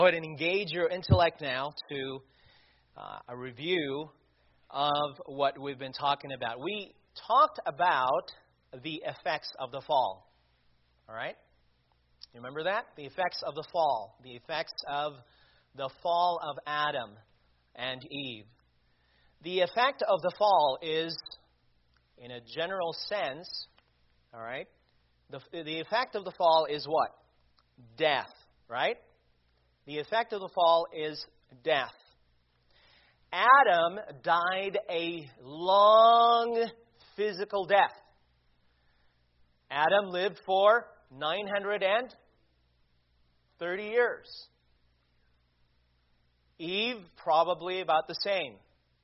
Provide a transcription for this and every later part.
Go ahead and engage your intellect now to a review of what we've been talking about. We talked about the effects of the fall. All right? You remember that? The effects of the fall. The effects of the fall of Adam and Eve. The effect of the fall is, in a general sense, all right, the effect of the fall is what? Death, right? The effect of the fall is death. Adam died a long physical death. Adam lived for 930 years. Eve, probably about the same.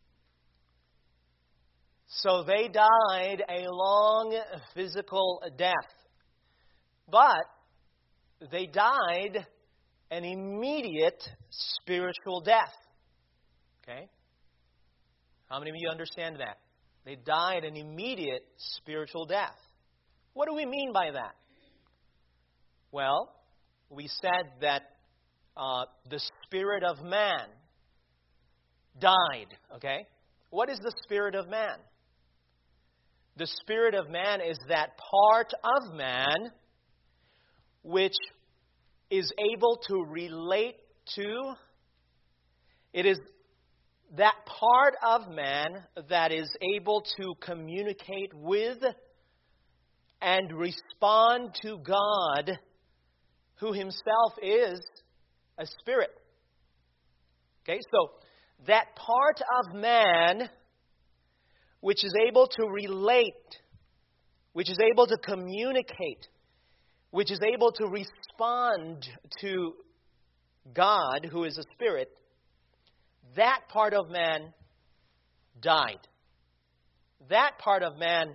So they died a long physical death. But they died an immediate spiritual death. Okay? How many of you understand that? They died an immediate spiritual death. What do we mean by that? Well, we said that the spirit of man died. Okay? What is the spirit of man? The spirit of man is that part of man which is able to relate to. It is that part of man that is able to communicate with and respond to God, who himself is a spirit. Okay, so that part of man which is able to relate, which is able to communicate, which is able to respond to God, who is a spirit, that part of man died. That part of man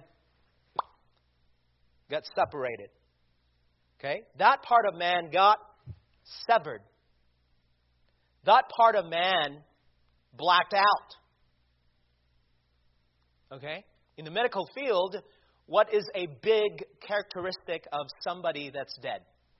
got separated. Okay? That part of man got severed. That part of man blacked out. Okay? In the medical field, what is a big characteristic of somebody that's dead?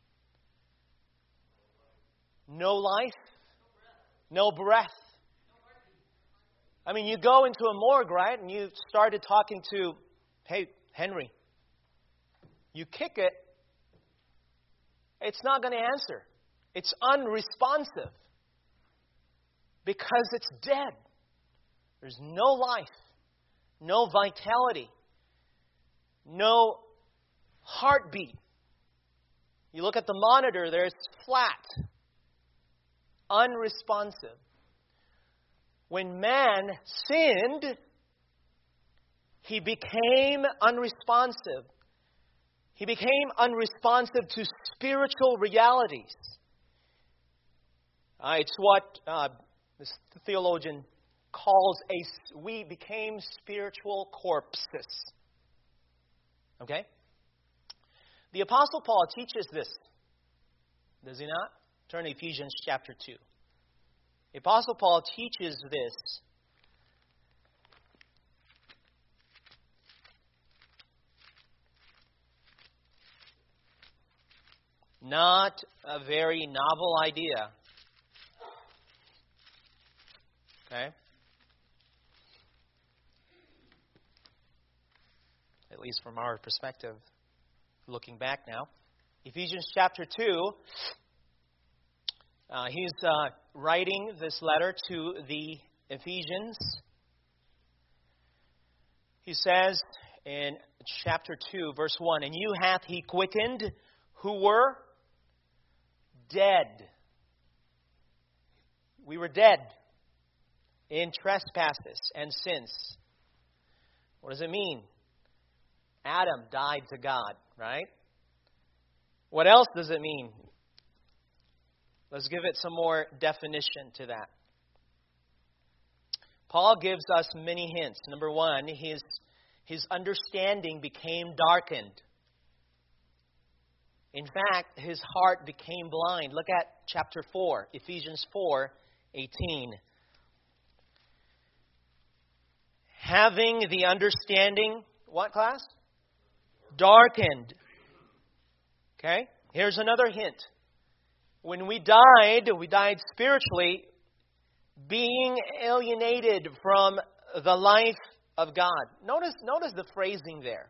No life, no breath. I mean, you go into a morgue, right, and you started talking to, hey, Henry, you kick it, it's not going to answer. It's unresponsive because it's dead. There's no life, no vitality, no heartbeat. You look at the monitor there, it's flat, unresponsive. When man sinned, he became unresponsive. He became unresponsive to spiritual realities. It's what this theologian calls we became spiritual corpses. Okay? The Apostle Paul teaches this. Does he not? Turn to Ephesians chapter 2. The Apostle Paul teaches this. Not a very novel idea. Okay? At least from our perspective, looking back now. Ephesians chapter 2, he's writing this letter to the Ephesians. He says in chapter 2, verse 1, "And you hath he quickened who were dead." We were dead in trespasses and sins. What does it mean? Adam died to God, right? What else does it mean? Let's give it some more definition to that. Paul gives us many hints. Number one, his understanding became darkened. In fact, his heart became blind. Look at chapter 4, Ephesians 4:18. Having the understanding, what class? Darkened. Okay? Here's another hint. When we died spiritually, being alienated from the life of God. Notice the phrasing there.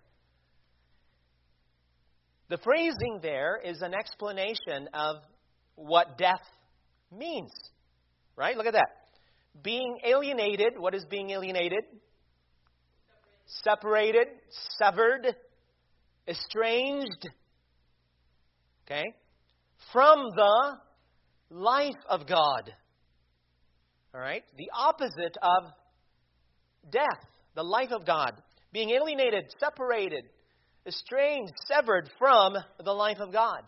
The phrasing there is an explanation of what death means. Right? Look at that. Being alienated. What is being alienated? Separated, severed, estranged. Okay? From the life of God. All right? The opposite of death, the life of God. Being alienated, separated, estranged, severed from the life of God.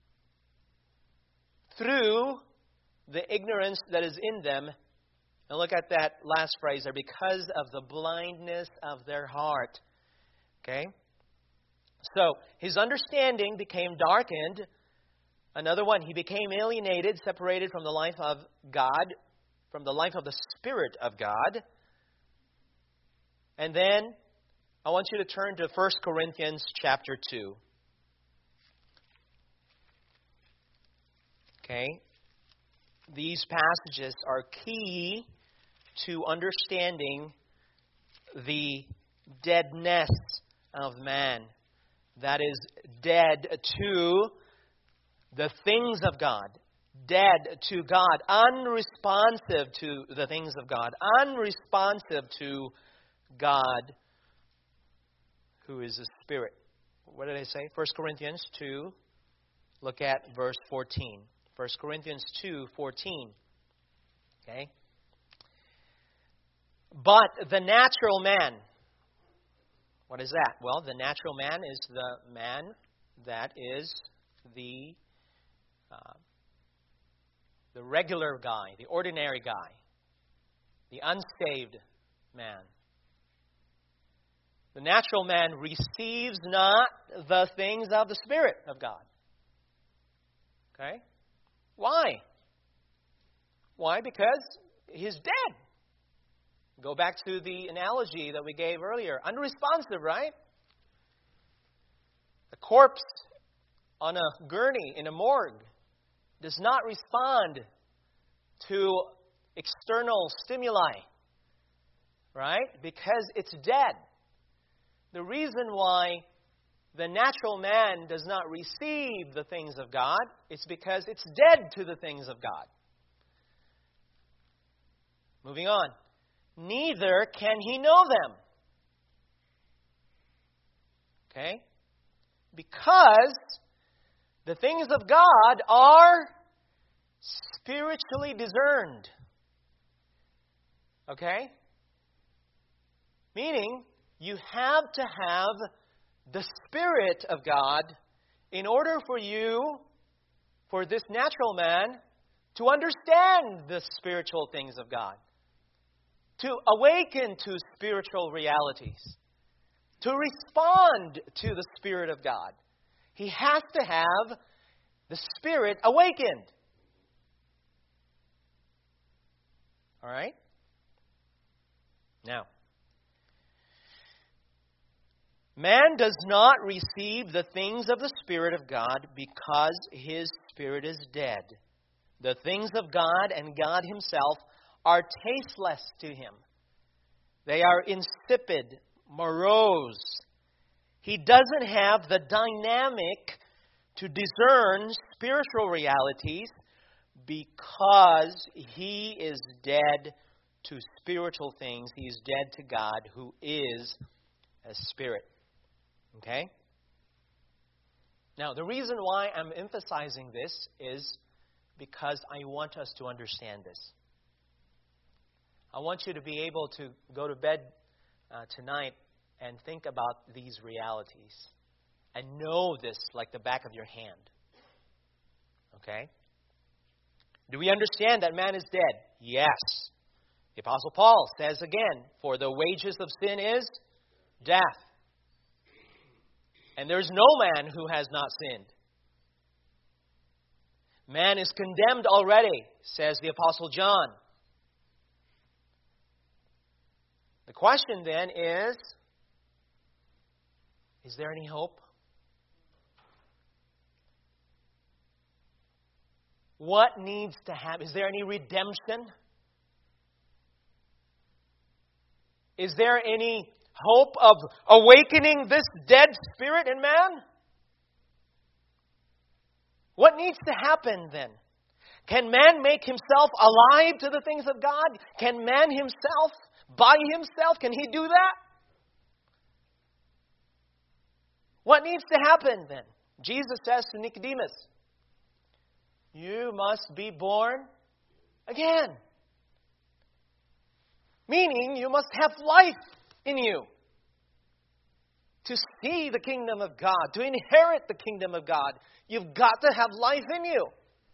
Through the ignorance that is in them. And look at that last phrase there. Because of the blindness of their heart. Okay? So, his understanding became darkened. Another one, he became alienated, separated from the life of God, from the life of the Spirit of God. And then, I want you to turn to 1 Corinthians chapter 2. Okay? These passages are key to understanding the deadness of man. That is, dead to the things of God. Dead to God. Unresponsive to the things of God. Unresponsive to God, who is a spirit. What did I say? 1 Corinthians 2. Look at verse 14. 1 Corinthians 2:14. Okay? But the natural man. What is that? Well, the natural man is the man that is the regular guy, the ordinary guy, the unsaved man. The natural man receives not the things of the Spirit of God. Okay? Why? Why? Because he's dead. Go back to the analogy that we gave earlier. Unresponsive, right? A corpse on a gurney in a morgue does not respond to external stimuli, right? Because it's dead. The reason why the natural man does not receive the things of God is because it's dead to the things of God. Moving on. Neither can he know them. Okay? Because the things of God are spiritually discerned. Okay? Meaning, you have to have the Spirit of God in order for you, for this natural man, to understand the spiritual things of God. To awaken to spiritual realities. To respond to the Spirit of God. He has to have the Spirit awakened. All right? Now, man does not receive the things of the Spirit of God because his spirit is dead. The things of God and God Himself are tasteless to him. They are insipid, morose. He doesn't have the dynamic to discern spiritual realities because he is dead to spiritual things. He is dead to God, who is a spirit. Okay? Now, the reason why I'm emphasizing this is because I want us to understand this. I want you to be able to go to bed tonight and think about these realities and know this like the back of your hand. Okay? Do we understand that man is dead? Yes. The Apostle Paul says again, for the wages of sin is death. And there is no man who has not sinned. Man is condemned already, says the Apostle John. The question then is there any hope? What needs to happen? Is there any redemption? Is there any hope of awakening this dead spirit in man? What needs to happen then? Can man make himself alive to the things of God? Can man himself, by himself, can he do that? What needs to happen then? Jesus says to Nicodemus, you must be born again. Meaning you must have life in you. To see the kingdom of God, to inherit the kingdom of God, you've got to have life in you.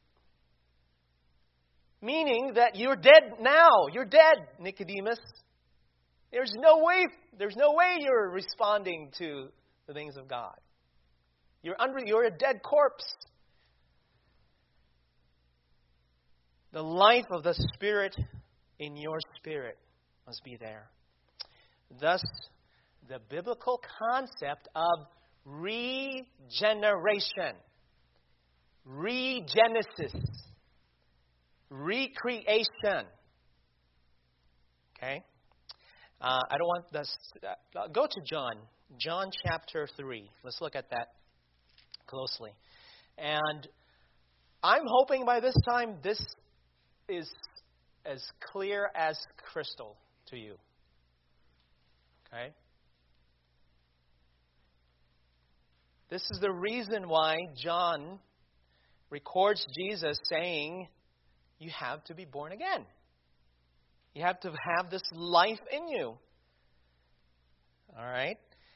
Meaning that you're dead now. You're dead, Nicodemus. There's no way you're responding to the things of God. You're a dead corpse. The life of the Spirit in your spirit must be there. Thus, the biblical concept of regeneration, regenesis, recreation. Okay? I don't want this. Go to John chapter 3. Let's look at that closely. And I'm hoping by this time this is as clear as crystal to you. Okay? This is the reason why John records Jesus saying, you have to be born again. You have to have this life in you. All right.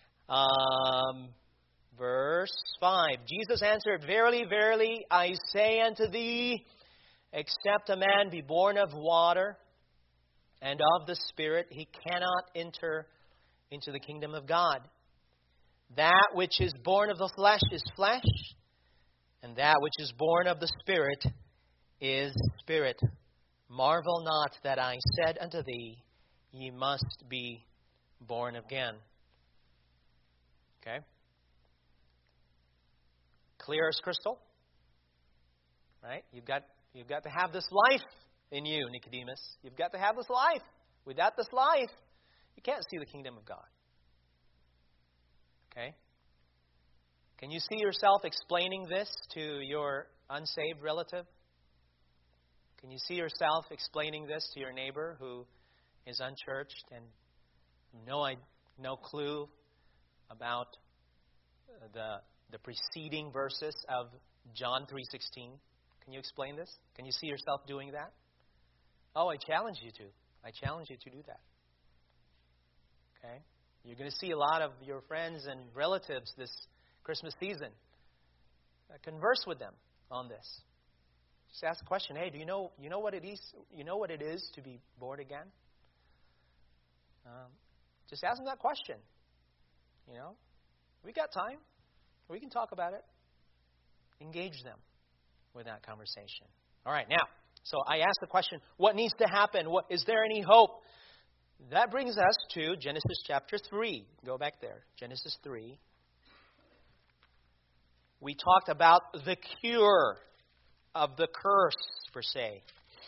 Verse 5. Jesus answered, verily, verily, I say unto thee, except a man be born of water and of the Spirit, he cannot enter into the kingdom of God. That which is born of the flesh is flesh, and that which is born of the Spirit is spirit. Marvel not that I said unto thee, ye must be born again. Okay? Clear as crystal. Right? You've got to have this life in you, Nicodemus. You've got to have this life. Without this life, you can't see the kingdom of God. Okay? Can you see yourself explaining this to your unsaved relative? Can you see yourself explaining this to your neighbor who is unchurched and no clue about the preceding verses of John 3:16? Can you explain this? Can you see yourself doing that? Oh, I challenge you to. I challenge you to do that. Okay? You're going to see a lot of your friends and relatives this Christmas season. Converse with them on this. Just ask the question, hey, do you know what it is? You know what it is to be born again? Just ask them that question. You know? We got time. We can talk about it. Engage them with that conversation. All right, now, so I asked the question, what needs to happen? Is there any hope? That brings us to Genesis chapter 3. Go back there. Genesis 3. We talked about the cure of the curse, per se.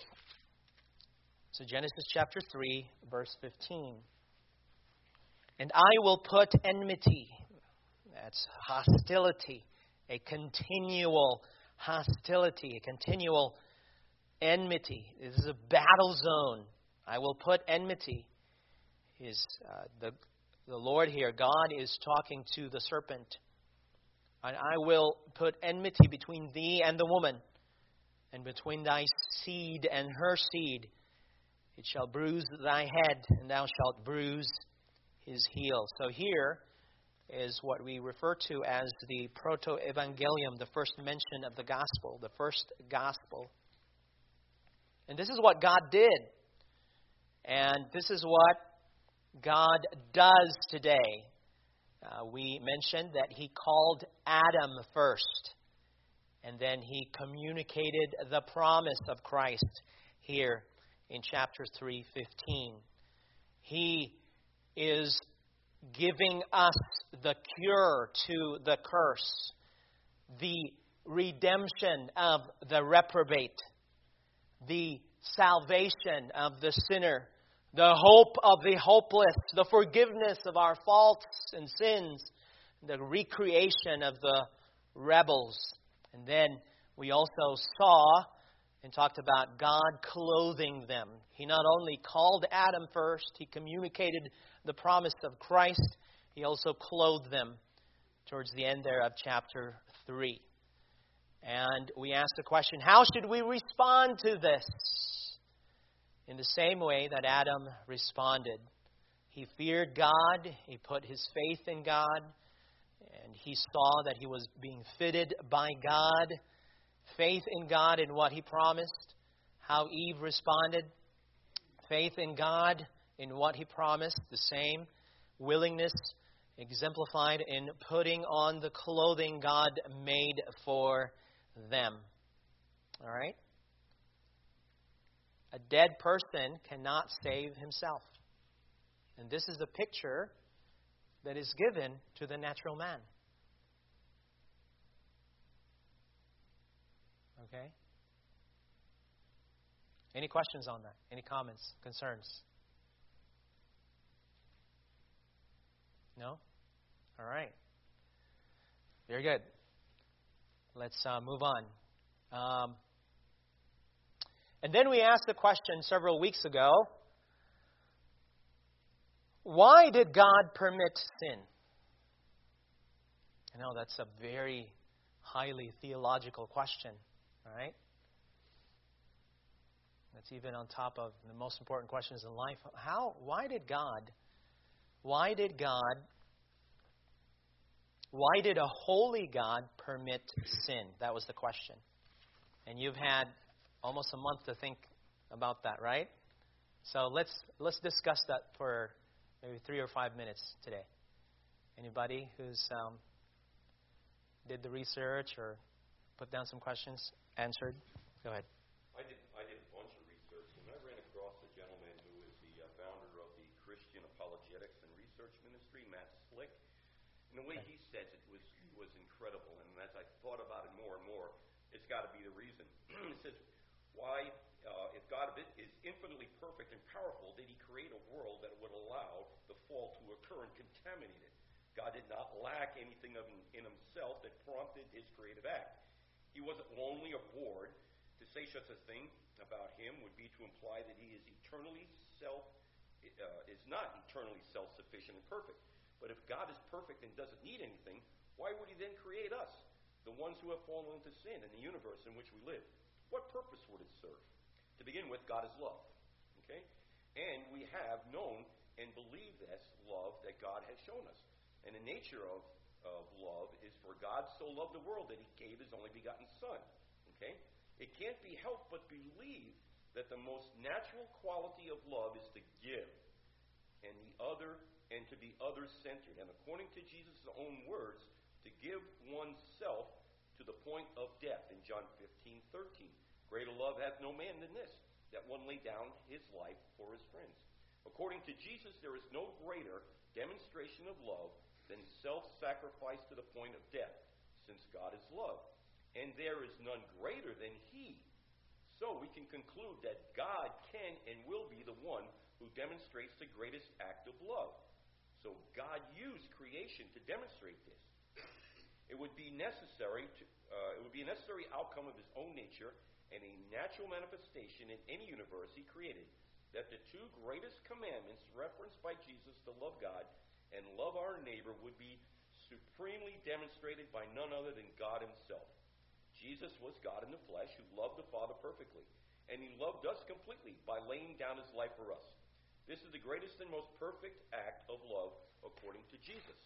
So Genesis chapter 3, verse 15. And I will put enmity, that's hostility, a continual hostility, a continual enmity. This is a battle zone. I will put enmity. The Lord here, God is talking to the serpent. And I will put enmity between thee and the woman, and between thy seed and her seed. It shall bruise thy head, and thou shalt bruise his heel. So here is what we refer to as the proto-evangelium, the first mention of the gospel, the first gospel. And this is what God did. And this is what God does today. We mentioned that He called Adam first. And then He communicated the promise of Christ here in chapter 3:15. He is giving us the cure to the curse, the redemption of the reprobate, the salvation of the sinner, the hope of the hopeless, the forgiveness of our faults and sins, the recreation of the rebels. And then we also saw and talked about God clothing them. He not only called Adam first, He communicated the promise of Christ, He also clothed them towards the end there of chapter 3. And we asked the question, how should we respond to this? In the same way that Adam responded. He feared God, he put his faith in God, and he saw that he was being fitted by God. Faith in God in what He promised. How Eve responded. Faith in God in what He promised. The same willingness exemplified in putting on the clothing God made for them. All right? A dead person cannot save himself. And this is a picture that is given to the natural man. Okay? Any questions on that? Any comments, concerns? No? All right. Very good. Let's move on. And then we asked the question several weeks ago, why did God permit sin? I know that's a very highly theological question, right? That's even on top of the most important questions in life. Why did a holy God permit sin? That was the question. And you've had almost a month to think about that, right? So let's discuss that for maybe 3 or 5 minutes today. Anybody who's did the research or put down some questions, answered? Go ahead. I did a bunch of research, and I ran across a gentleman who is the founder of the Christian Apologetics and Research Ministry, Matt Slick. And the way he says it was incredible. And as I thought about it more and more, it's got to be the reason. It says, why, if God is infinitely perfect and powerful, did He create a world that would allow the fall to occur and contaminate it? God did not lack anything in Himself that prompted His creative act. He wasn't lonely or bored. To say such a thing about Him would be to imply that He is not eternally self-sufficient and perfect. But if God is perfect and doesn't need anything, why would He then create us, the ones who have fallen into sin in the universe in which we live? What purpose would it serve? To begin with, God is love. Okay? And we have known and believed this love that God has shown us. And the nature of love is for God so loved the world that He gave His only begotten Son. Okay? It can't be helped but believe that the most natural quality of love is to give and to be other-centered. And according to Jesus' own words, to give oneself to the point of death in John 15:13. Greater love hath no man than this, that one lay down his life for his friends. According to Jesus, there is no greater demonstration of love than self-sacrifice to the point of death, since God is love. And there is none greater than He. So we can conclude that God can and will be the one who demonstrates the greatest act of love. So God used creation to demonstrate this. It would be a necessary outcome of His own nature and a natural manifestation in any universe He created, that the two greatest commandments referenced by Jesus to love God and love our neighbor would be supremely demonstrated by none other than God Himself. Jesus was God in the flesh who loved the Father perfectly, and He loved us completely by laying down His life for us. This is the greatest and most perfect act of love according to Jesus.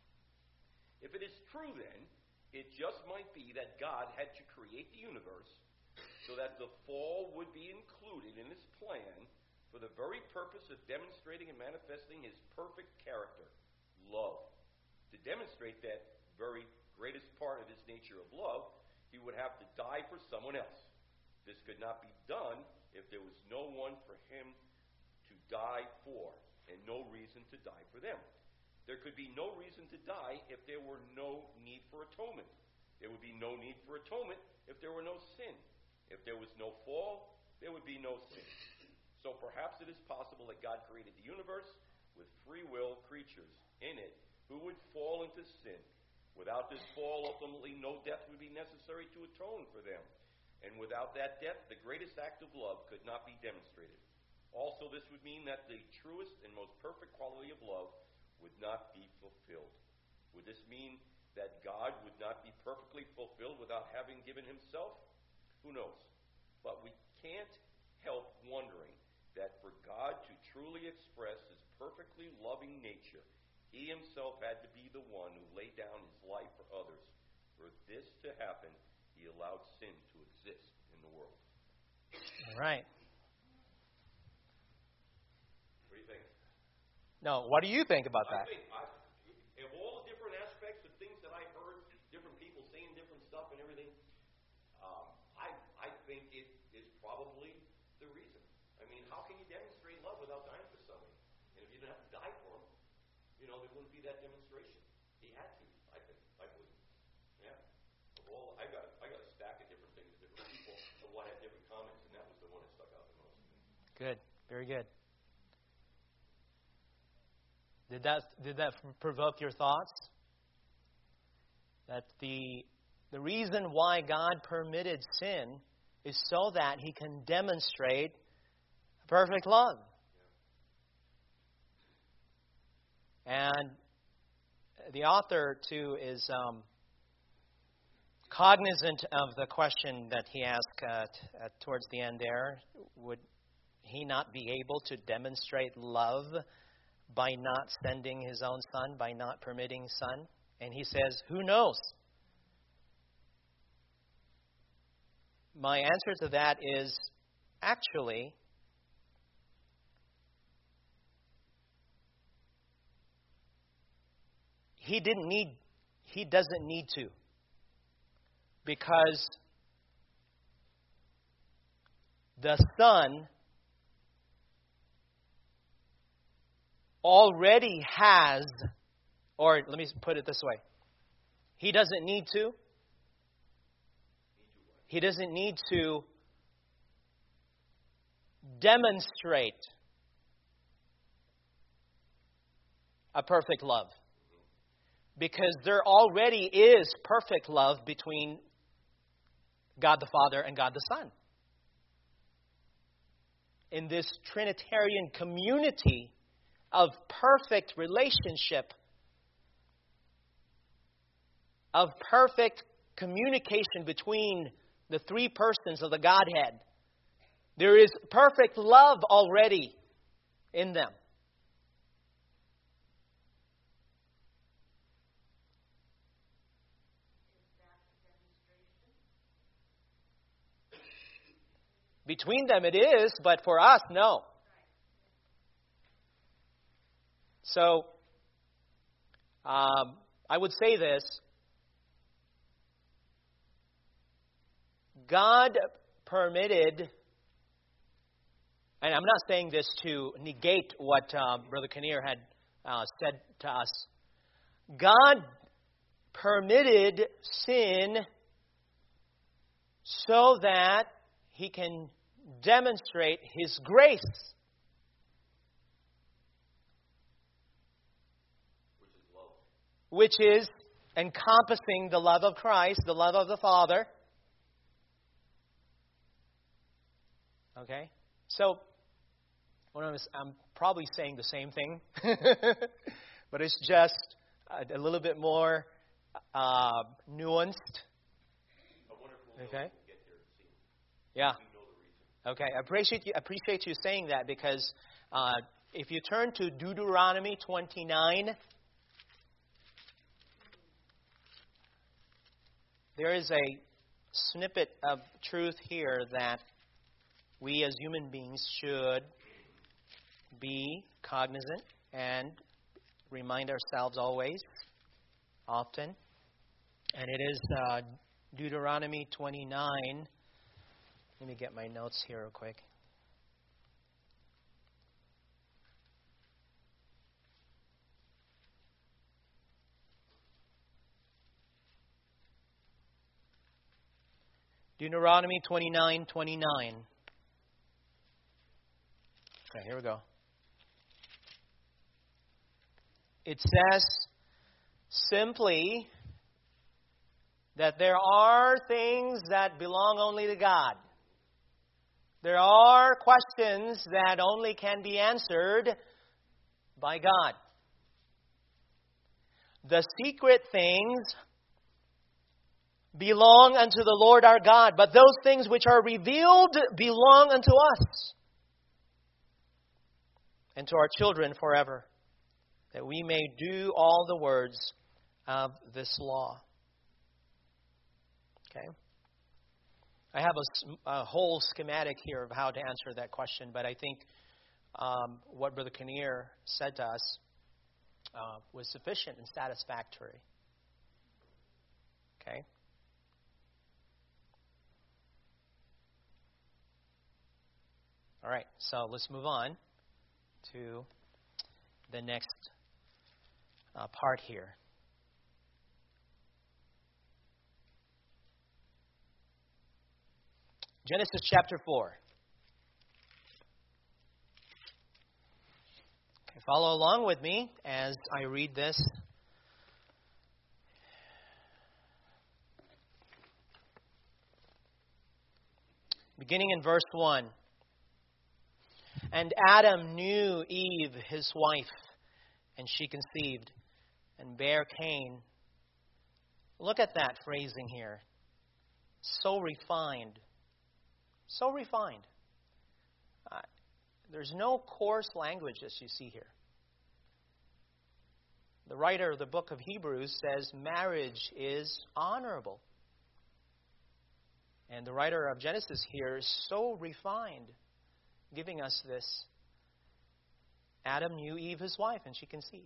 If it is true then, it just might be that God had to create the universe so that the fall would be included in His plan for the very purpose of demonstrating and manifesting His perfect character, love. To demonstrate that very greatest part of His nature of love, He would have to die for someone else. This could not be done if there was no one for Him to die for, and no reason to die for them. There could be no reason to die if there were no need for atonement. There would be no need for atonement if there were no sin. If there was no fall, there would be no sin. So perhaps it is possible that God created the universe with free will creatures in it who would fall into sin. Without this fall, ultimately, no death would be necessary to atone for them. And without that death, the greatest act of love could not be demonstrated. Also, this would mean that the truest and most perfect quality of love would not be fulfilled. Would this mean that God would not be perfectly fulfilled without having given himself? Who knows? But we can't help wondering that for God to truly express his perfectly loving nature, he himself had to be the one who laid down his life for others. For this to happen, he allowed sin to exist in the world. All right. What do you think? No, what do you think about that? Of all the different aspects of things that I've heard, different people saying different stuff and everything, I think it is probably the reason. I mean, how can you demonstrate love without dying for somebody? And if you didn't have to die for them, there wouldn't be that demonstration. He had to, I believe. Yeah. I got a stack of different things, different people, and one had different comments, and that was the one that stuck out the most. Good. Very good. Did that provoke your thoughts? That the reason why God permitted sin is so that he can demonstrate perfect love. And the author, too, is cognizant of the question that he asked towards the end there. Would he not be able to demonstrate love by not sending his own son, by not permitting son? And he says, who knows? My answer to that is, actually, he doesn't need to. Because the Son already has, or let me put it this way, he doesn't need to. He doesn't need to demonstrate a perfect love. Because there already is perfect love between God the Father and God the Son. In this Trinitarian community of perfect relationship, of perfect communication between the three persons of the Godhead, there is perfect love already in them. Between them it is, but for us, no. So, I would say this. God permitted, and I'm not saying this to negate what Brother Kinnear had said to us. God permitted sin so that he can demonstrate his grace. Which is encompassing the love of Christ, the love of the Father. Okay? So, I'm probably saying the same thing, but it's just a little bit more nuanced. Okay? Yeah. Okay. I appreciate you saying that, because if you turn to Deuteronomy 29, there is a snippet of truth here that we as human beings should be cognizant and remind ourselves always, often. And it is Deuteronomy 29. Let me get my notes here real quick. Deuteronomy 29:29. Okay, here we go. It says simply that there are things that belong only to God. There are questions that only can be answered by God. The secret things belong unto the Lord our God, but those things which are revealed belong unto us and to our children forever, that we may do all the words of this law. Okay? I have a whole schematic here of how to answer that question, but I think what Brother Kinnear said to us was sufficient and satisfactory. Okay? All right, so let's move on to the next part here. Genesis chapter 4. Okay, follow along with me as I read this. Beginning in verse 1. And Adam knew Eve, his wife, and she conceived and bare Cain. Look at that phrasing here. So refined. So refined. There's no coarse language as you see here. The writer of the book of Hebrews says marriage is honorable. And the writer of Genesis here is so refined, giving us this. Adam knew Eve, his wife, and she conceived.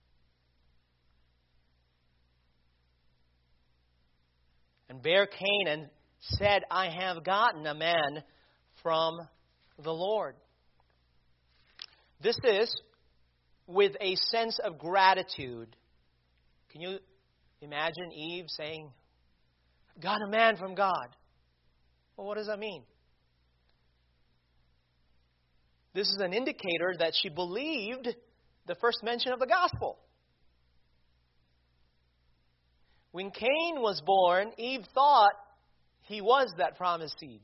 And bare Cain and said, I have gotten a man from the Lord. This is with a sense of gratitude. Can you imagine Eve saying, got a man from God? Well, what does that mean? This is an indicator that she believed the first mention of the gospel. When Cain was born, Eve thought he was that promised seed.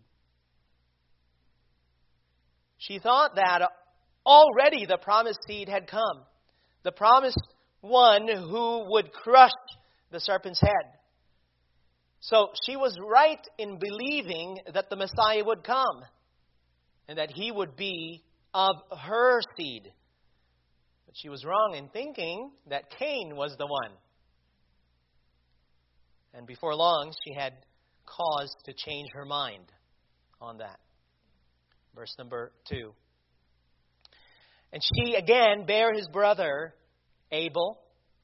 She thought that already the promised seed had come. The promised one who would crush the serpent's head. So she was right in believing that the Messiah would come and that he would be of her seed. But she was wrong in thinking that Cain was the one. And before long, she had cause to change her mind on that. Verse number 2. And she again bare his brother Abel.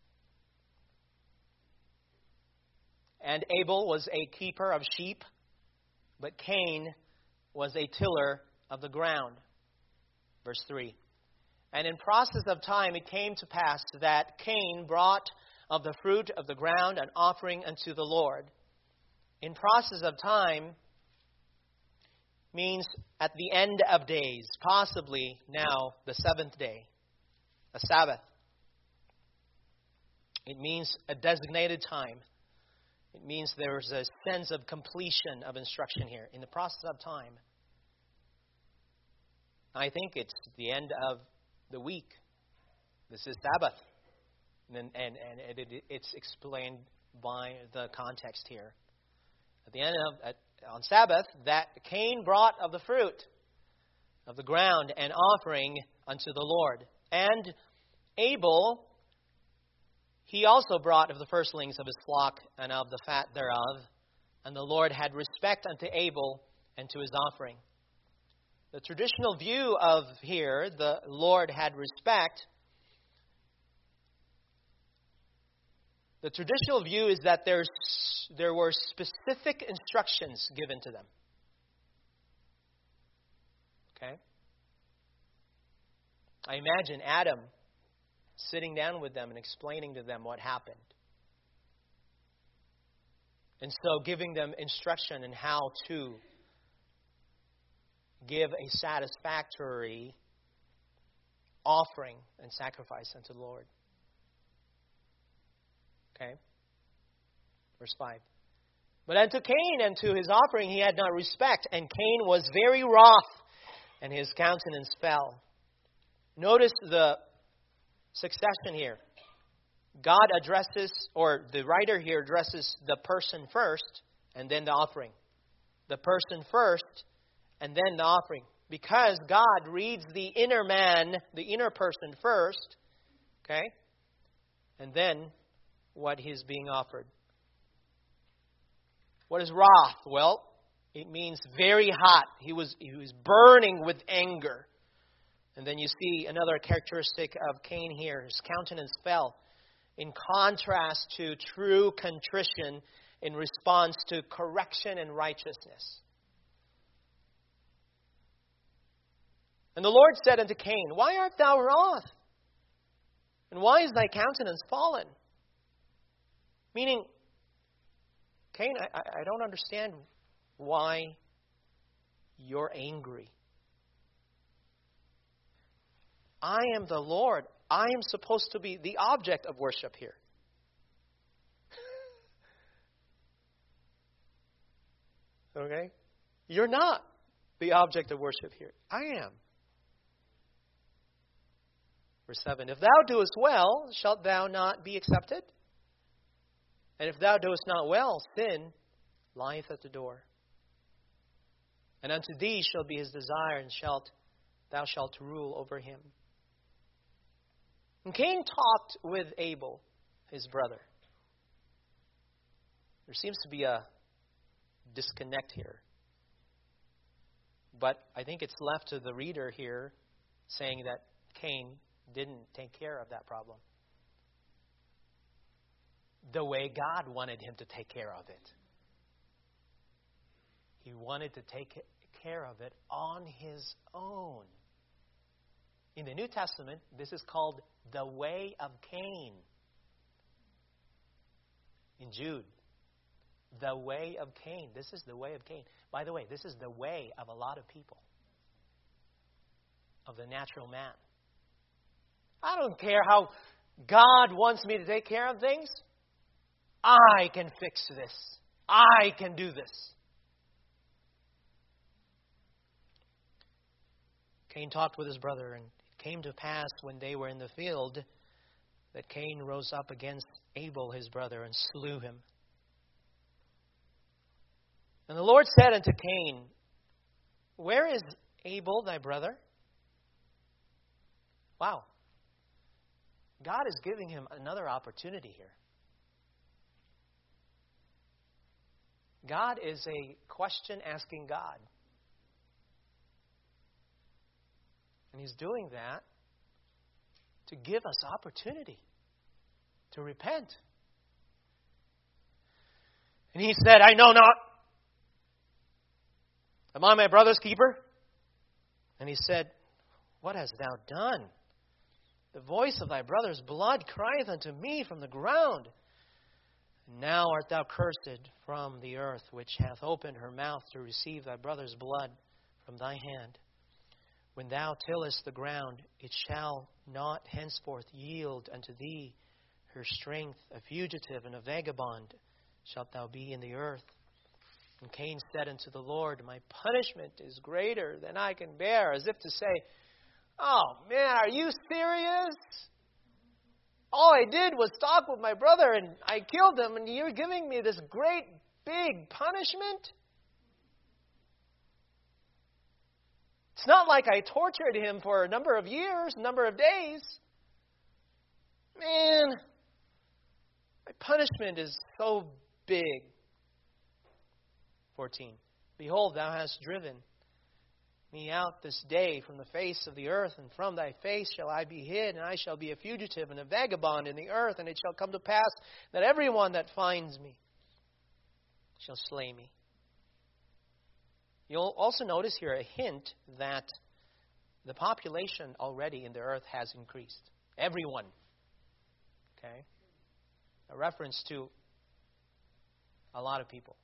And Abel was a keeper of sheep, but Cain was a tiller of the ground. Verse 3. And in process of time it came to pass that Cain brought of the fruit of the ground an offering unto the Lord. In process of time means at the end of days, possibly now the seventh day, a Sabbath. It means a designated time. It means there's a sense of completion of instruction here. In the process of time. I think it's the end of the week. This is Sabbath. And it's explained by the context here. At the end of on Sabbath, that Cain brought of the fruit of the ground an offering unto the Lord. And Abel, he also brought of the firstlings of his flock and of the fat thereof. And the Lord had respect unto Abel and to his offering. The traditional view of here, the Lord had respect. The traditional view is that there were specific instructions given to them. Okay? I imagine Adam sitting down with them and explaining to them what happened. And so giving them instruction in how to give a satisfactory offering and sacrifice unto the Lord. Okay? Verse 5. But unto Cain and to his offering he had not respect, and Cain was very wroth, and his countenance fell. Notice the succession here. God addresses, or the writer here addresses the person first, and then the offering. The person first, and then the offering. Because God reads the inner man, the inner person first, okay? And then what is being offered. What is wrath? Well, it means very hot. He was burning with anger. And then you see another characteristic of Cain here. His countenance fell. In contrast to true contrition in response to correction and righteousness. And the Lord said unto Cain, Why art thou wroth? And why is thy countenance fallen? Meaning, Cain, I don't understand why you're angry. I am the Lord. I am supposed to be the object of worship here. Okay? You're not the object of worship here. I am. Verse 7. If thou doest well, shalt thou not be accepted? And if thou doest not well, sin lieth at the door. And unto thee shall be his desire, and thou shalt rule over him. And Cain talked with Abel, his brother. There seems to be a disconnect here. But I think it's left to the reader here saying that Cain didn't take care of that problem the way God wanted him to take care of it. He wanted to take care of it on his own. In the New Testament, this is called the way of Cain. In Jude, the way of Cain. This is the way of Cain. By the way, this is the way of a lot of people. Of the natural man. I don't care how God wants me to take care of things. I can fix this. I can do this. Cain talked with his brother, and it came to pass when they were in the field that Cain rose up against Abel his brother and slew him. And the Lord said unto Cain, Where is Abel thy brother? Wow. God is giving him another opportunity here. God is a question asking God. And He's doing that to give us opportunity to repent. And he said, I know not. Am I my brother's keeper? And he said, What hast thou done? The voice of thy brother's blood crieth unto me from the ground. Now art thou cursed from the earth, which hath opened her mouth to receive thy brother's blood from thy hand. When thou tillest the ground, it shall not henceforth yield unto thee her strength. A fugitive and a vagabond shalt thou be in the earth. And Cain said unto the Lord, My punishment is greater than I can bear. As if to say, Oh man, are you serious? All I did was talk with my brother and I killed him, and you're giving me this great big punishment? It's not like I tortured him for a number of years, a number of days. Man, my punishment is so big. 14. Behold, thou hast driven me out this day from the face of the earth, and from thy face shall I be hid, and I shall be a fugitive and a vagabond in the earth, and it shall come to pass that everyone that finds me shall slay me. You'll also notice here a hint that the population already in the earth has increased. Everyone. Okay? A reference to A lot of people.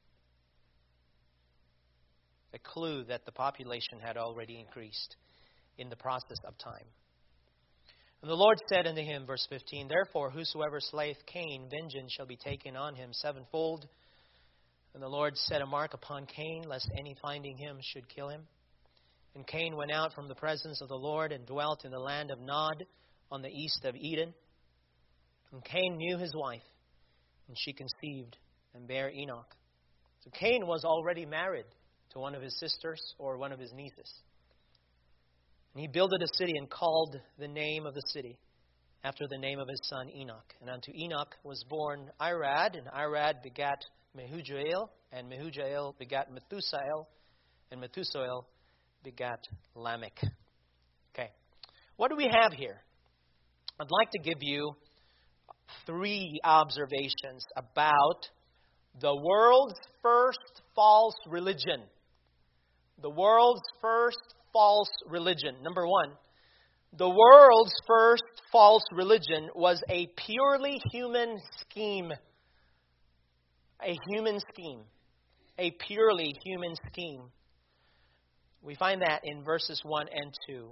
A clue that the population had already increased in the process of time. And the Lord said unto him, verse 15, Therefore, whosoever slayeth Cain, vengeance shall be taken on him sevenfold. And the Lord set a mark upon Cain, lest any finding him should kill him. And Cain went out from the presence of the Lord and dwelt in the land of Nod on the east of Eden. And Cain knew his wife, and she conceived and bare Enoch. So Cain was already married to one of his sisters or one of his nieces. And he builded a city and called the name of the city after the name of his son Enoch. And unto Enoch was born Irad, and Irad begat Mehujael, and Mehujael begat Methusael, and Methusael begat Lamech. Okay, what do we have here? I'd like to give you 3 observations about the world's first false religion. The world's first false religion. Number 1, the world's first false religion was a purely human scheme. A human scheme. A purely human scheme. We find that in verses 1 and 2.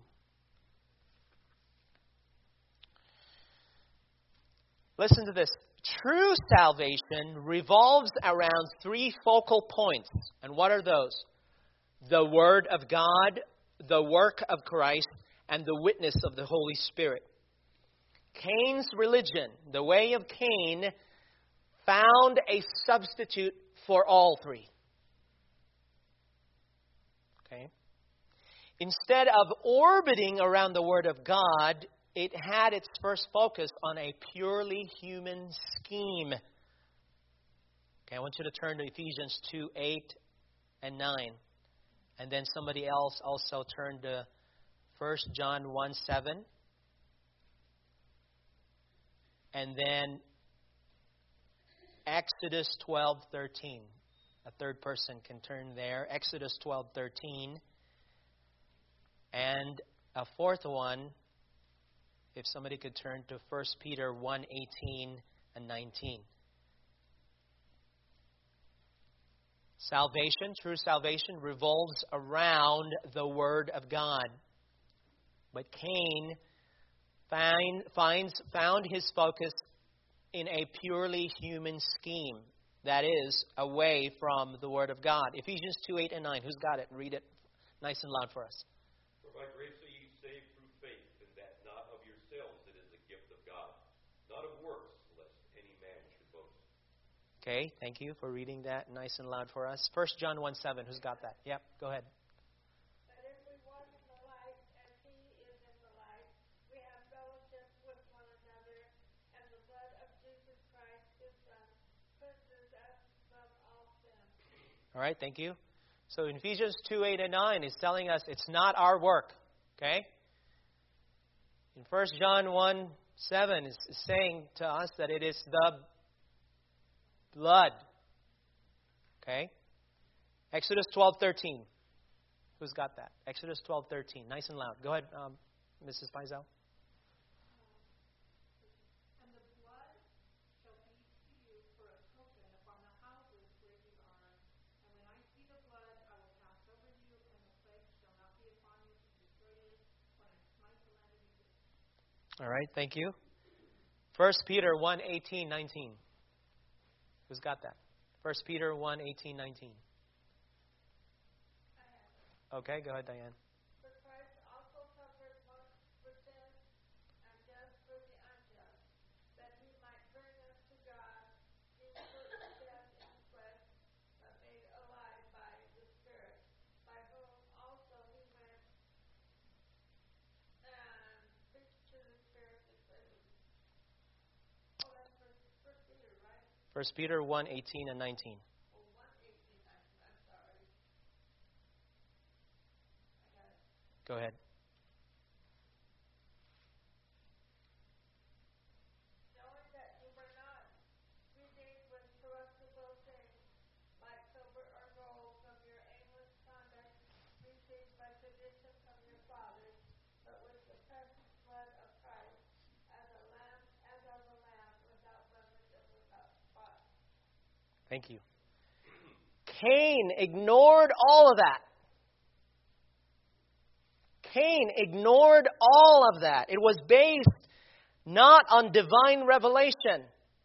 Listen to this. True salvation revolves around 3 focal points. And what are those? The Word of God, the work of Christ, and the witness of the Holy Spirit. Cain's religion, the way of Cain, found a substitute for all 3. Okay? Instead of orbiting around the Word of God, it had its first focus on a purely human scheme. Okay, I want you to turn to Ephesians 2:8 and 9. And then somebody else also turn to 1 John 1:7. And then Exodus 12:13. A third person can turn there. Exodus 12:13. And a fourth one, if somebody could turn to 1 Peter 1:18 and 19. Salvation, true salvation, revolves around the Word of God. But Cain found his focus in a purely human scheme. That is, away from the Word of God. Ephesians 2:8 and 9. Who's got it? Read it nice and loud for us. For by grace are ye saved through faith, and that not of yourselves, it is a gift of God, not of works, lest any man should boast. Okay, thank you for reading that nice and loud for us. 1 John 1:7. Who's got that? Yep, go ahead. But if we walk in the light as He is in the light, we have fellowship with one another, and the blood of Jesus Christ, His Son, cleanses us from all sin. All right, thank you. So in Ephesians 2:8 and 9 is telling us it's not our work. Okay? In 1 John 1:7 is saying to us that it is the blood. Okay? Exodus 12:13. Who's got that? Exodus 12:13. Nice and loud. Go ahead, Mrs. Faisal. And the blood shall be to you for a token upon the houses where you are. And when I see the blood, I will pass over you, and the plague shall not be upon you to destroy you when I smite the land of Egypt. All right, thank you. 1 Peter 1:18, 19. Who's got that? 1 Peter 1:18, 19. Okay, go ahead, Diane. For Christ also suffered once for sin, and just for the unjust, that He might bring us to God, being put to death in the flesh, but made alive by the Spirit, by whom also He went and preached to the spirits in prison. Oh, that's First Peter, right? 1 Peter 1:18 and 19. Oh, 1:18, I'm sorry. I got it. Go ahead. Knowing that you were not redeemed with corruptible things, like silver or gold, from your aimless conduct received by tradition from your fathers, but with the precious blood of Christ, as of a lamb without blemish and without spot. Thank you. Cain ignored all of that. Cain ignored all of that. It was based not on divine revelation,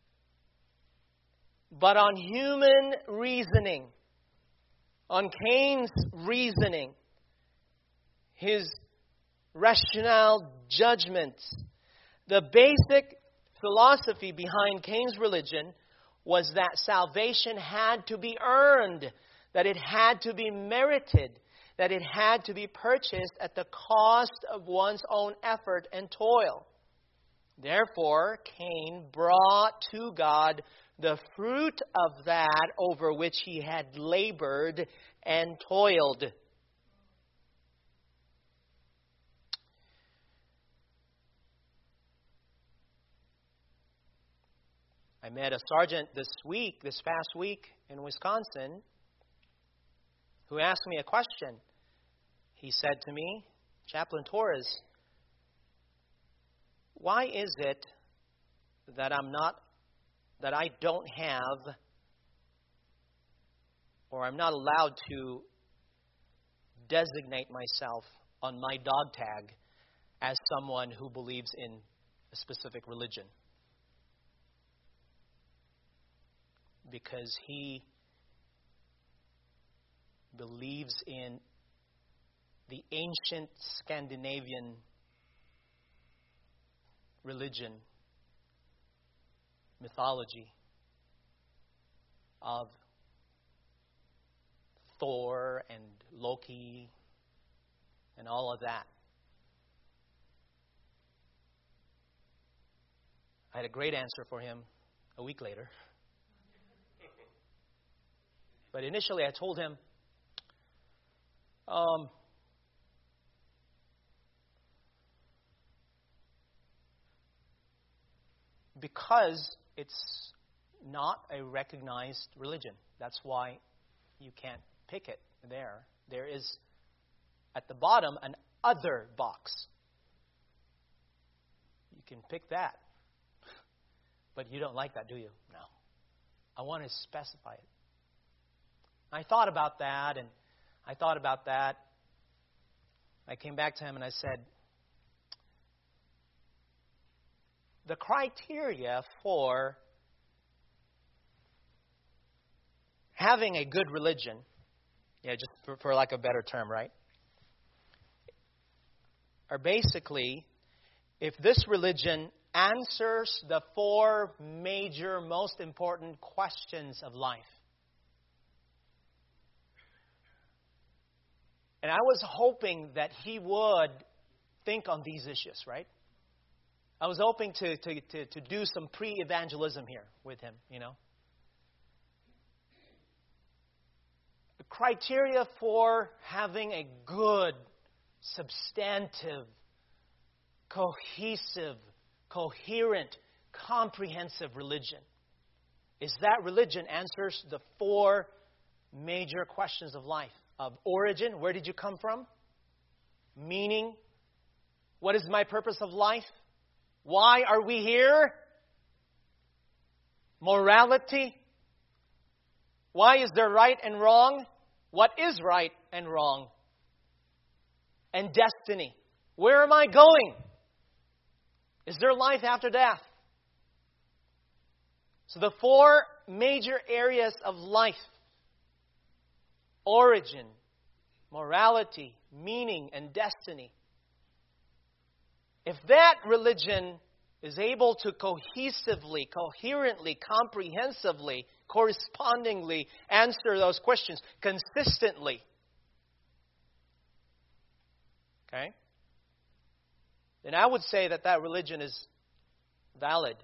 but on human reasoning. On Cain's reasoning. His rational judgments. The basic philosophy behind Cain's religion was that salvation had to be earned, that it had to be merited, that it had to be purchased at the cost of one's own effort and toil. Therefore, Cain brought to God the fruit of that over which he had labored and toiled. I met a sergeant this past week in Wisconsin, who asked me a question. He said to me, Chaplain Torres, why is it that I don't have, or I'm not allowed to designate myself on my dog tag as someone who believes in a specific religion? Because he believes in the ancient Scandinavian religion, mythology of Thor and Loki and all of that. I had a great answer for him a week later. But initially I told him, because it's not a recognized religion. That's why you can't pick it there. There is, at the bottom, an other box. You can pick that. But you don't like that, do you? No. I want to specify it. I thought about that, and I thought about that. I came back to him and I said, the criteria for having a good religion, just for lack of a better term, right, are basically if this religion answers the four major, most important questions of life. And I was hoping that he would think on these issues, right? I was hoping to do some pre-evangelism here with him, The criteria for having a good, substantive, cohesive, coherent, comprehensive religion is that religion answers the four major questions of life. Of origin, where did you come from? Meaning, what is my purpose of life? Why are we here? Morality. Why is there right and wrong? What is right and wrong? And destiny. Where am I going? Is there life after death? So the four major areas of life: origin, morality, meaning, and destiny. If that religion is able to cohesively, coherently, comprehensively, correspondingly answer those questions consistently, okay, then I would say that religion is valid.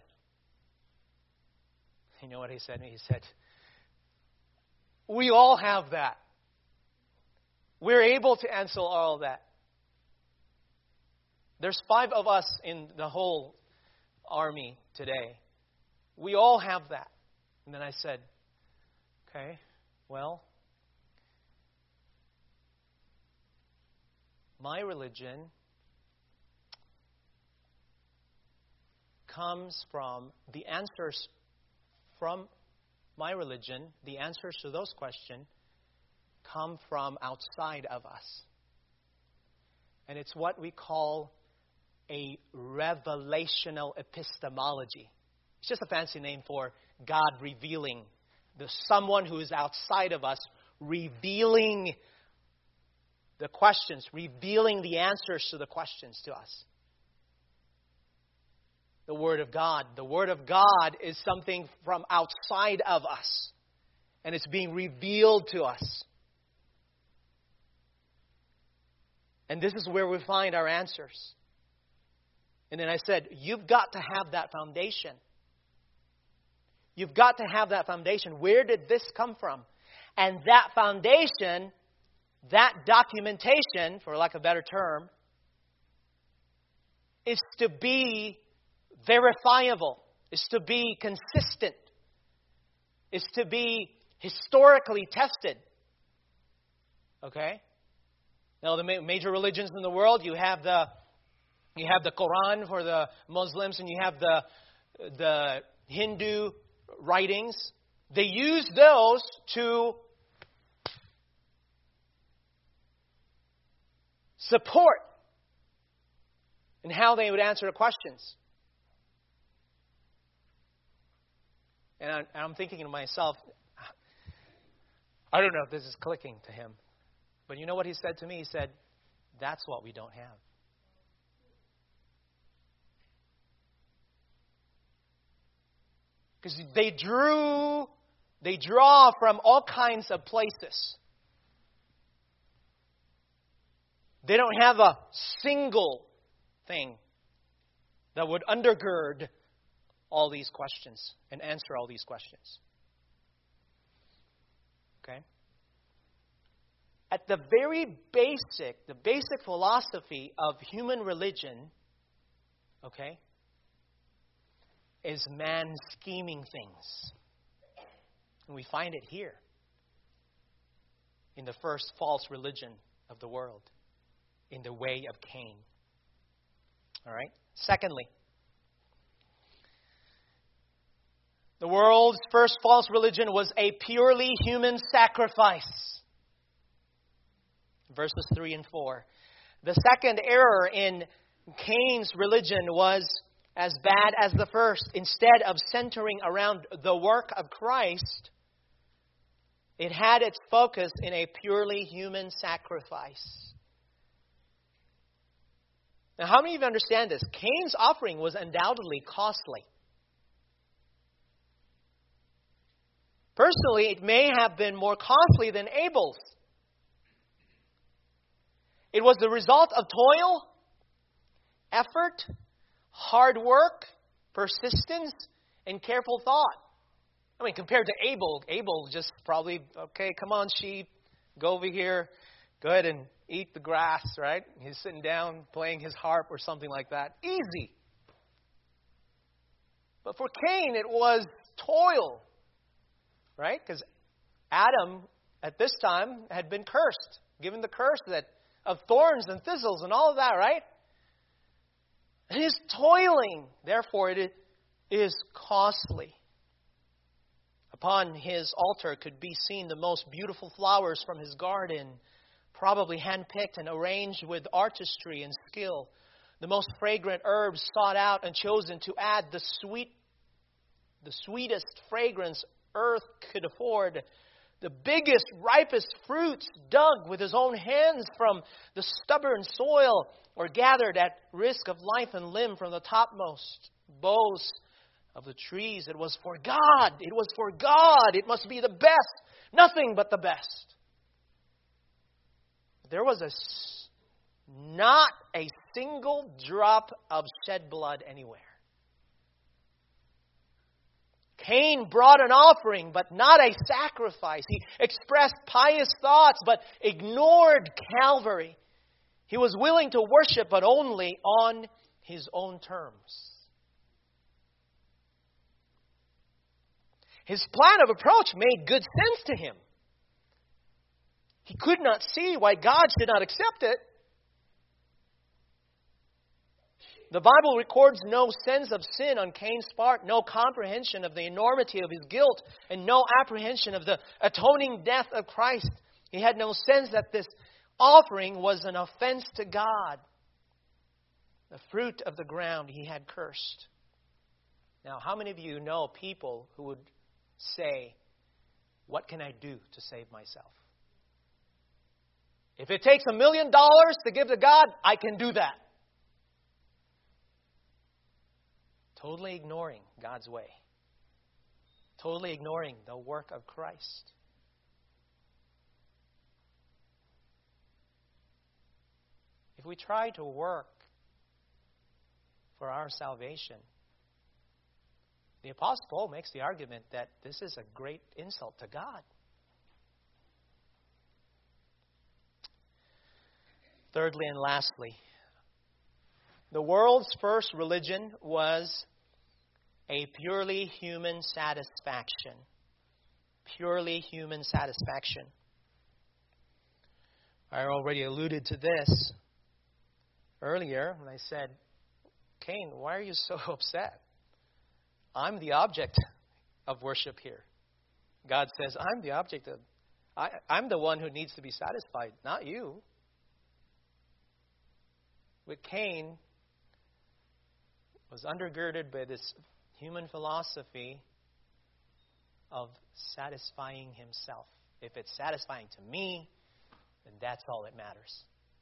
You know what he said to me? He said, we all have that. We're able to answer all of that. There's 5 of us in the whole army today. We all have that. And then I said, okay, well, my religion comes from the answers from my religion, the answers to those questions come from outside of us. And it's what we call a revelational epistemology. It's just a fancy name for God revealing. There's someone who is outside of us revealing the questions, revealing the answers to the questions to us. The Word of God. The Word of God is something from outside of us. And it's being revealed to us. And this is where we find our answers. And then I said, you've got to have that foundation. You've got to have that foundation. Where did this come from? And that foundation, that documentation, for lack of a better term, is to be verifiable, is to be consistent, is to be historically tested. Okay? Now, the major religions in the world, you have the Quran for the Muslims, and you have the Hindu writings. They use those to support in how they would answer the questions. And I'm thinking to myself, I don't know if this is clicking to him. But you know what he said to me? He said, that's what we don't have. Because they draw from all kinds of places. They don't have a single thing that would undergird all these questions and answer all these questions. Okay? At the very basic philosophy of human religion, okay, is man scheming things. And we find it here in the first false religion of the world, in the way of Cain. All right? Secondly, the world's first false religion was a purely human sacrifice. Verses 3 and 4. The second error in Cain's religion was as bad as the first. Instead of centering around the work of Christ, it had its focus in a purely human sacrifice. Now, how many of you understand this? Cain's offering was undoubtedly costly. Personally, it may have been more costly than Abel's. It was the result of toil, effort, hard work, persistence, and careful thought. I mean, compared to Abel just probably, okay, come on, sheep, go over here, go ahead and eat the grass, right? He's sitting down playing his harp or something like that. Easy. But for Cain, it was toil, right? Because Adam, at this time, had been cursed, given the curse of thorns and thistles and all of that, right? It is toiling. Therefore, it is costly. Upon his altar could be seen the most beautiful flowers from his garden, probably handpicked and arranged with artistry and skill. The most fragrant herbs sought out and chosen to add the sweetest fragrance earth could afford. The biggest, ripest fruits dug with his own hands from the stubborn soil or gathered at risk of life and limb from the topmost boughs of the trees. It was for God. It was for God. It must be the best. Nothing but the best. There was not a single drop of shed blood anywhere. Cain brought an offering, but not a sacrifice. He expressed pious thoughts, but ignored Calvary. He was willing to worship, but only on his own terms. His plan of approach made good sense to him. He could not see why God should not accept it. The Bible records no sense of sin on Cain's part, no comprehension of the enormity of his guilt, and no apprehension of the atoning death of Christ. He had no sense that this offering was an offense to God. The fruit of the ground he had cursed. Now, how many of you know people who would say, what can I do to save myself? If it takes $1 million to give to God, I can do that. Totally ignoring God's way. Totally ignoring the work of Christ. If we try to work for our salvation, the Apostle Paul makes the argument that this is a great insult to God. Thirdly and lastly, the world's first religion was a purely human satisfaction. Purely human satisfaction. I already alluded to this earlier when I said, Cain, why are you so upset? I'm the object of worship here. God says, I'm the object of... I'm the one who needs to be satisfied, not you. With Cain, was undergirded by this human philosophy of satisfying himself. If it's satisfying to me, then that's all that matters.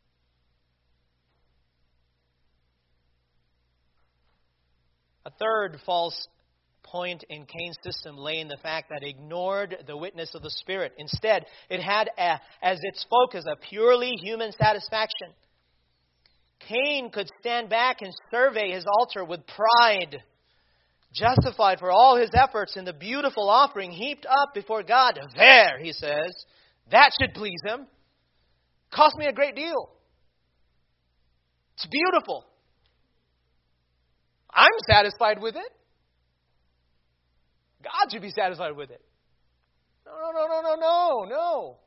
A third false point in Cain's system lay in the fact that it ignored the witness of the Spirit. Instead, it had as its focus a purely human satisfaction. Cain could stand back and survey his altar with pride, justified for all his efforts in the beautiful offering heaped up before God. There, he says, that should please him. Cost me a great deal. It's beautiful. I'm satisfied with it. God should be satisfied with it. No.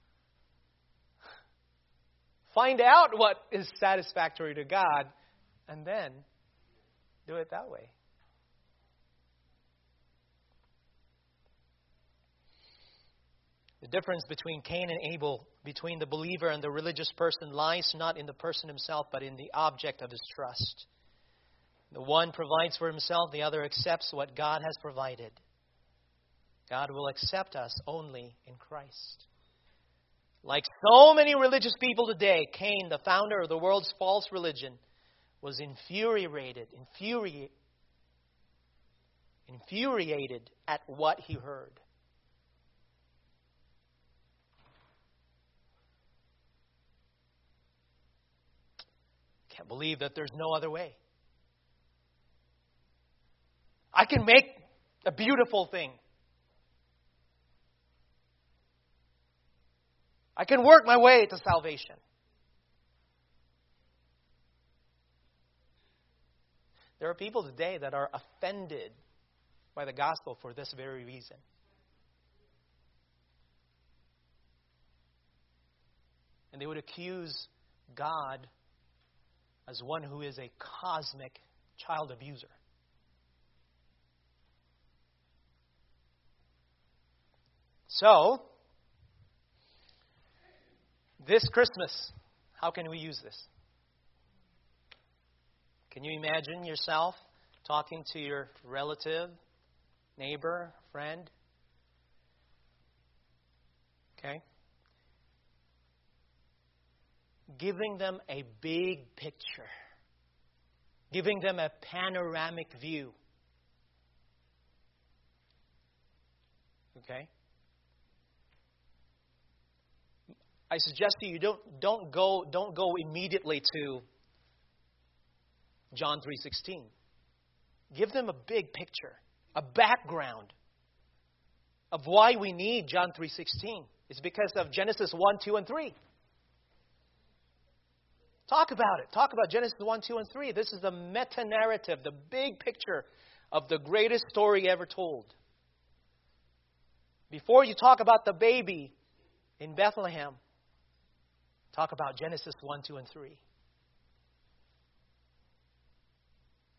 Find out what is satisfactory to God, and then do it that way. The difference between Cain and Abel, between the believer and the religious person, lies not in the person himself, but in the object of his trust. The one provides for himself, the other accepts what God has provided. God will accept us only in Christ. Like so many religious people today, Cain, the founder of the world's false religion, was infuriated at what he heard. Can't believe that there's no other way. I can make a beautiful thing. I can work my way to salvation. There are people today that are offended by the gospel for this very reason. And they would accuse God as one who is a cosmic child abuser. So, this Christmas, how can we use this? Can you imagine yourself talking to your relative, neighbor, friend? Okay? Giving them a big picture. Giving them a panoramic view. Okay? I suggest to you don't go immediately to John 3:16. Give them a big picture, a background of why we need John 3:16. It's because of Genesis 1, 2, and 3. Talk about it. Talk about Genesis 1, 2, and 3. This is the meta-narrative, the big picture of the greatest story ever told. Before you talk about the baby in Bethlehem, talk about Genesis 1, 2, and 3.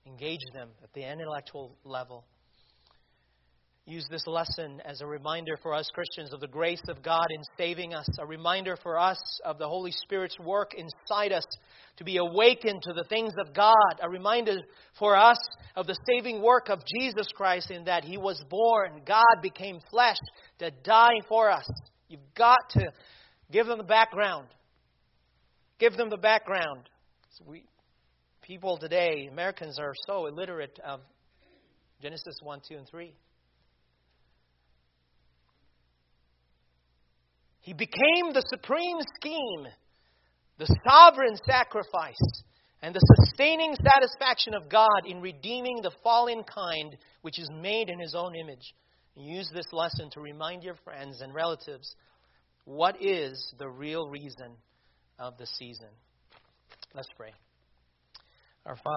Engage them at the intellectual level. Use this lesson as a reminder for us Christians of the grace of God in saving us. A reminder for us of the Holy Spirit's work inside us to be awakened to the things of God. A reminder for us of the saving work of Jesus Christ in that He was born. God became flesh to die for us. You've got to give them the background. Give them the background. People today, Americans, are so illiterate of Genesis 1, 2, and 3. He became the supreme scheme, the sovereign sacrifice, and the sustaining satisfaction of God in redeeming the fallen kind which is made in His own image. Use this lesson to remind your friends and relatives what is the real reason of the season. Let's pray. Our Father,